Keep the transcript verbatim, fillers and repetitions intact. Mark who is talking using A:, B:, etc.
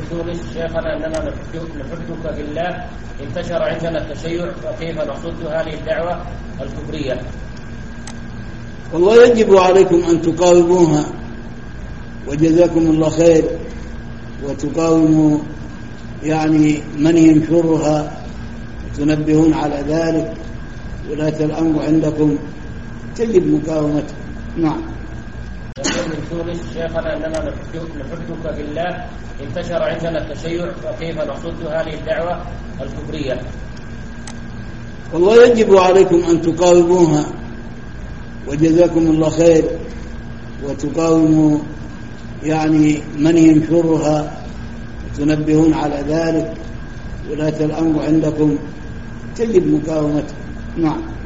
A: تونس شيخنا أننا نحبك في الله، انتشر عندنا التشيع، وكيف نصد هذه الدعوة الكفرية؟
B: والله يجب عليكم أن تقاوموها، وجزاكم الله خير، وتقاوموا يعني من ينشرها وتنبهون على ذلك. ولاة الأمر عندكم تجب مقاومته. نعم.
A: يقول من تونس شيخنا أننا نحبك في الله، انتشر عندنا التشيع، وكيف نصد هذه الدعوة الكفرية؟
B: والله يجب عليكم أن تقاوموها، وجزاكم الله خير، وتقاوموا يعني من ينشرها وتنبهون على ذلك. ولاة الأمر عندكم تجب مقاومته. نعم.